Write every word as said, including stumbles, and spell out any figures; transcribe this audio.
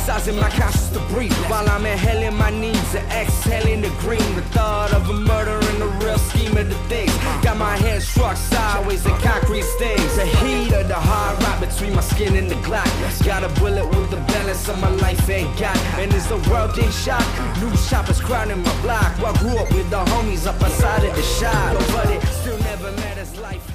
exercising my conscience to breathe while I'm inhaling my needs and exhaling the green. The thought of a murder and the real scheme of the things got my head struck sideways in concrete stings. The heat of the hard rock between my skin and the Glock. Got a bullet with the balance of my life ain't got. And as the world getting shot, new shoppers crowding my block. Well, I grew up with the homies up outside of the shop, but it still never matters life.